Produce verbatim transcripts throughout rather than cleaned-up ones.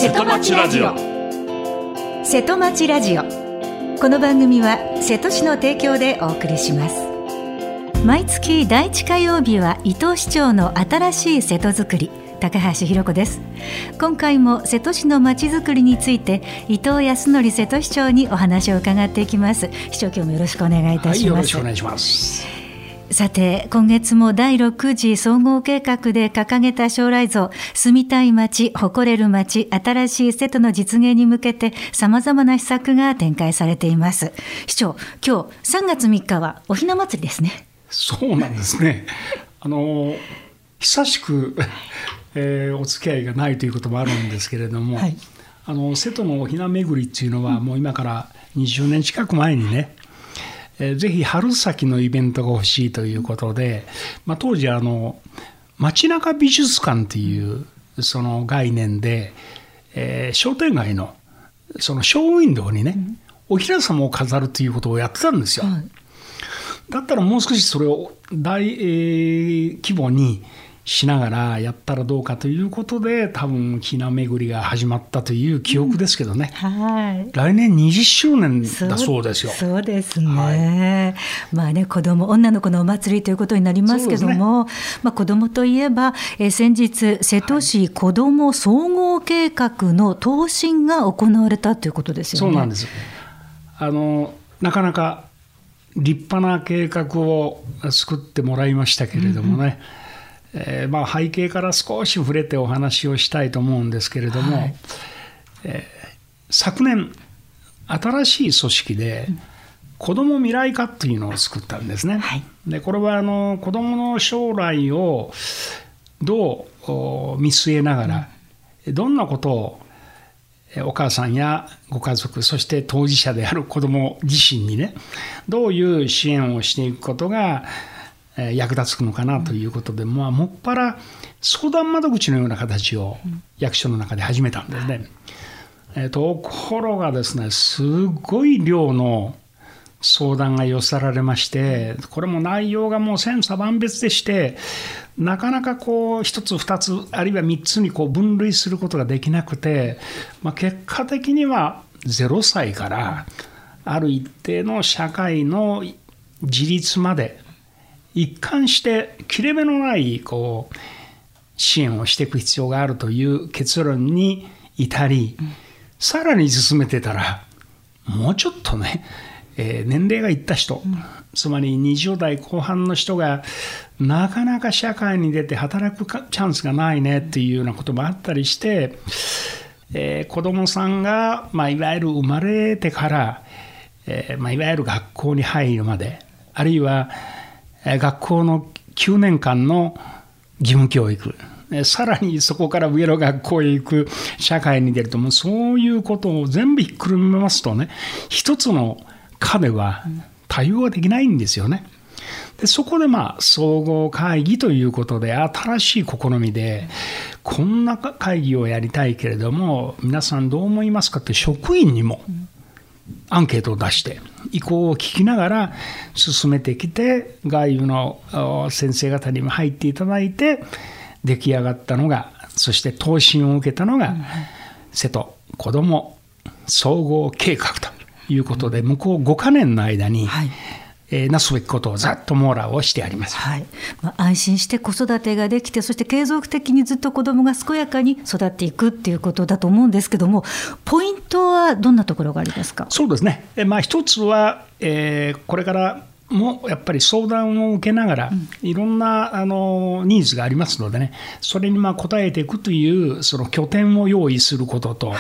瀬戸町ラジオ。 瀬戸町ラジオ、この番組は瀬戸市の提供でお送りします。毎月だいいち火曜日は伊藤市長の新しい瀬戸づくり、高橋ひろ子です。今回も瀬戸市のまちづくりについて伊藤康則瀬戸市長にお話を伺っていきます。市長、今日もよろしくお願いいたします。はい、 よろしくお願いします。 さて、今月もだいろく次総合計画で掲げた将来像、住みたい街、誇れる街、新しい瀬戸の実現に向けて様々な施策が展開されています。市長、今日さんがつみっかはおひな祭りですね。 そうなんですね。あの久しく、えー、お付き合いがないということもあるんですけれども、はい、あの瀬戸のおひな巡りっていうのは、うん、もう今からにじゅうねん近く前にね、えー、ぜひ春先のイベントが欲しいということで、まあ、当時あの街中美術館というその概念で、えー、商店街のそのショーウィンドウにね、うん、おひな様を飾るということをやってたんですよ。はい、だったらもう少しそれを大、えー、規模にしながらやったらどうかということで、多分ひな巡りが始まったという記憶ですけどね、うん、はい、来年にじゅっしゅうねんだそうですよ。 そう、そうですね、はい、まあね、子供女の子のお祭りということになりますけども、ね、まあ、子供といえば、えー、先日瀬戸市子ども総合計画の答申が行われたということですよね。 そうなんです。あのなかなか立派な計画を作ってもらいましたけれどもね、うんうん、えーまあ、背景から少し触れてお話をしたいと思うんですけれども、はい、えー、昨年新しい組織で子ども未来課というのを作ったんですね。はい、でこれはあの子どもの将来をどう見据えながら、うん、どんなことをお母さんやご家族、そして当事者である子ども自身にね、どういう支援をしていくことが役立つのかなということで、うん、まあ、もっぱら相談窓口のような形を役所の中で始めたんですね。うん、えー、ところがですね、すごい量の相談が寄せられまして、これも内容がもう千差万別でして、なかなかこう一つ二つあるいは三つにこう分類することができなくて、まあ、結果的にはゼロさいからある一定の社会の自立まで一貫して切れ目のないこう支援をしていく必要があるという結論に至り、さらに進めてたらもうちょっとね、えー、年齢がいった人、うん、つまりにじゅう代後半の人がなかなか社会に出て働くチャンスがないねっていうようなこともあったりして、えー、子どもさんが、まあ、いわゆる生まれてから、えーまあ、いわゆる学校に入るまで、あるいは、えー、学校のきゅうねんかんの義務教育、さらにそこから上の学校へ行く社会に出ると、もうそういうことを全部ひっくるめますとね、一つの課では対応はできないんですよね。でそこでまあ総合会議ということで、新しい試みでこんな会議をやりたいけれども皆さんどう思いますかって職員にもアンケートを出して意向を聞きながら進めてきて、外部の先生方にも入っていただいて出来上がったのが、そして答申を受けたのが瀬戸子ども総合計画ということで、向こうごかねんの間に、はい、えー、なすべきことをざっと網羅をしてあります。 はい、まあ、安心して子育てができて、そして継続的にずっと子どもが健やかに育っていくっていうことだと思うんですけども、ポイントはどんなところがありますか？ そうですね、えまあ、一つは、えー、これからもやっぱり相談を受けながら、うん、いろんなあのニーズがありますのでね、それにまあ応えていくというその拠点を用意することと、はい、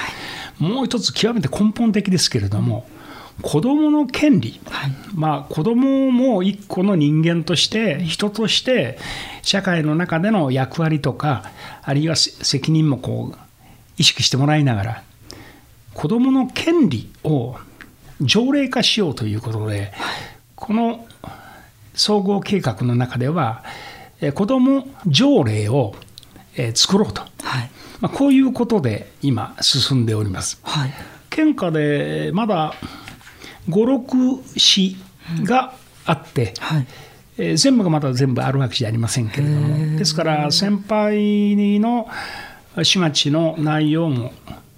もう一つ極めて根本的ですけれども、子どもの権利、はい、まあ、子どもも一個の人間として人として社会の中での役割とか、あるいは責任もこう意識してもらいながら、子どもの権利を条例化しようということで、この総合計画の中では子ども条例を作ろうと、はい、まあ、こういうことで今進んでおります。はい、県下でまだご、ろく市があって、うん、はい、えー、全部がまだ全部あるわけじゃありませんけれども、ですから先輩の市町の内容も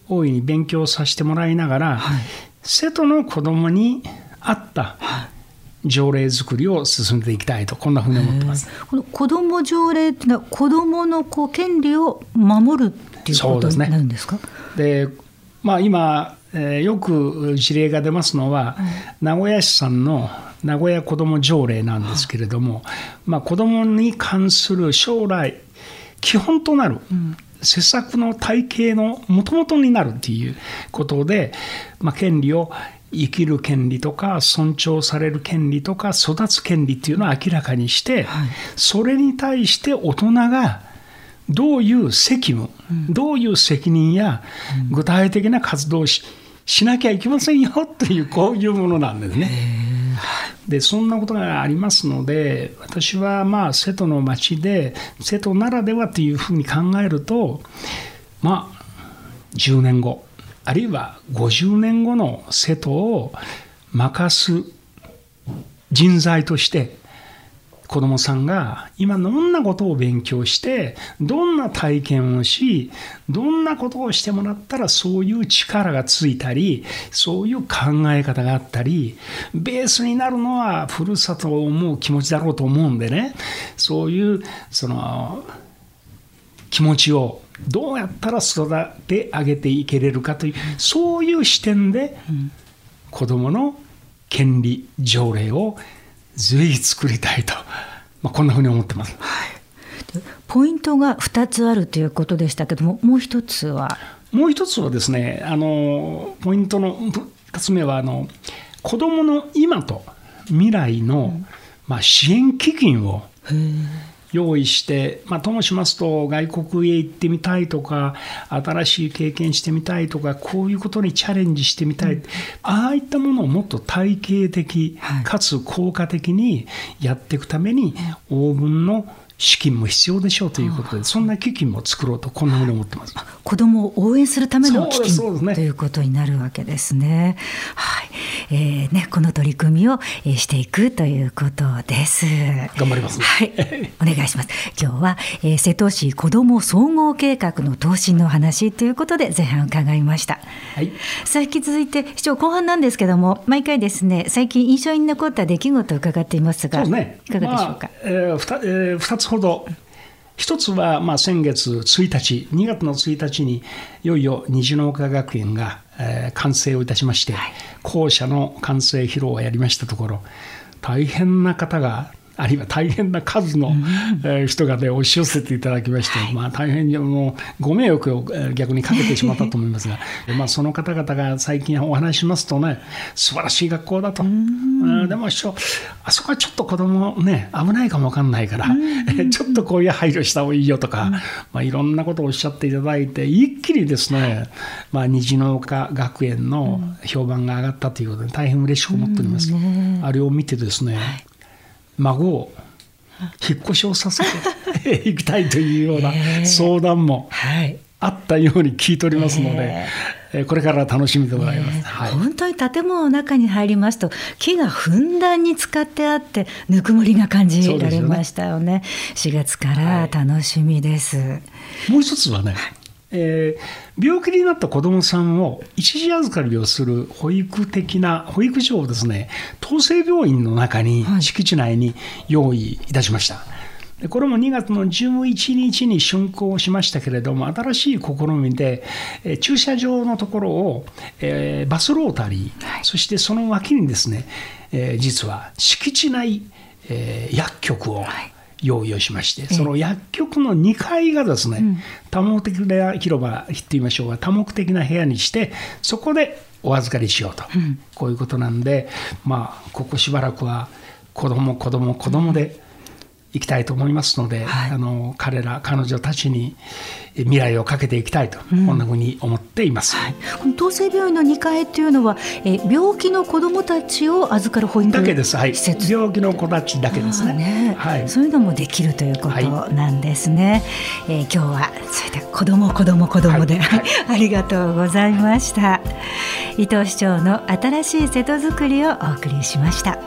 大いに勉強させてもらいながら、はい、瀬戸の子どもに合った条例作りを進めていきたいと、こんなふうに思ってます。 この子ども条例っていうのは子どものこう権利を守るっていうことになるんですか？ で、まあ、今、えー、よく事例が出ますのは、うん、名古屋市さんの名古屋子ども条例なんですけれども、まあ、子どもに関する将来基本となる、うん施策の体系のもともとになるということで、まあ、権利を生きる権利とか尊重される権利とか育つ権利っていうのを明らかにして、はい、それに対して大人がどういう責務、うん、どういう責任や具体的な活動を し, しなきゃいけませんよという、こういうものなんですね。でそんなことがありますので、私はまあ瀬戸の町で瀬戸ならではというふうに考えると、まあじゅうねんごあるいはごじゅうねんごの瀬戸を任す人材として子どもさんが今どんなことを勉強してどんな体験をしどんなことをしてもらったらそういう力がついたりそういう考え方があったりベースになるのはふるさとを思う気持ちだろうと思うんでね、そういうその気持ちをどうやったら育て上げていけれるかというそういう視点で子どもの権利条例をぜひ作りたいと、まあ、こんなふうに思ってます。はい、 ポイントがふたつあるということでしたけども、もう一つはもう一つはですね、あのポイントのふたつめはあの子どもの今と未来の、うんまあ、支援基金を用意して、まあ、ともしますと外国へ行ってみたいとか新しい経験してみたいとかこういうことにチャレンジしてみたい、うん、ああいったものをもっと体系的かつ効果的にやっていくために応分の資金も必要でしょうということで、そんな基金も作ろうとこんなふうに思ってます。 子どもを応援するための基金、ね、ということになるわけですね。はいえー、ねこの取り組みをしていくということです。 頑張ります、ね、 はい、お願いします。今日は、えー、瀬戸市子ども総合計画の答申の話ということで前半伺いました。はい、さあ引き続いて市長後半なんですけども、毎回ですね最近印象に残った出来事を伺っていますが、そうですね、いかがでしょうか。まあえー、ふた、えー、ふたつほど、一つはまあ先月ついたちにがつのついたちにいよいよ虹の丘学園が、えー、完成をいたしまして、はい、校舎の完成披露をやりましたところ、大変な方があるいは大変な数の、うんえー、人が、ね、押し寄せていただきまして、はいまあ、大変にもうご迷惑を逆にかけてしまったと思いますがまあその方々が最近お話しますとね、素晴らしい学校だと、うんでも師匠あそこはちょっと子供ね危ないかもわかんないからちょっとこういう配慮した方がいいよとか、うんまあ、いろんなことをおっしゃっていただいて一気にですね、まあ、虹の丘学園の評判が上がったということで大変嬉しく思っております、うんね、あれを見てですね、はい孫を引っ越しをさせていきたいというような相談もあったように聞いておりますので、えー、これから楽しみでございます、はい、 本当に建物の中に入りますと木がふんだんに使ってあってぬくもりが感じられましたよね。よねしがつから楽しみです、はい、 もう一つはね、えー、病気になった子どもさんを一時預かりをする保育的な保育所をですね、東生病院の中に、はい、敷地内に用意いたしました。でこれもにがつのじゅういちにちに竣工しましたけれども、新しい試みで、えー、駐車場のところを、えー、バスロータリー、はい、そしてその脇にですね、えー、実は敷地内、えー、薬局を、はい用意をしまして、その薬局のにかいがですね、うん、多目的な広場と言いましょうが多目的な部屋にしてそこでお預かりしようと、うん、こういうことなんで、まあここしばらくは子ども子ども子どもで行きたいと思いますので、はい、あの彼ら彼女たちに未来をかけていきたいと、うん、こんなふうに思っています、はい、 この東生病院のにかいというのはえ病気の子どもたちを預かる保育だけです、はい、 施設病気の子たちだけですね、 ねはい、そういうのもできるということなんですね、はいえー、今日はそれで子ども子ども子どもで、はいはい、ありがとうございました。伊藤市長の新しい瀬戸づくりをお送りしました。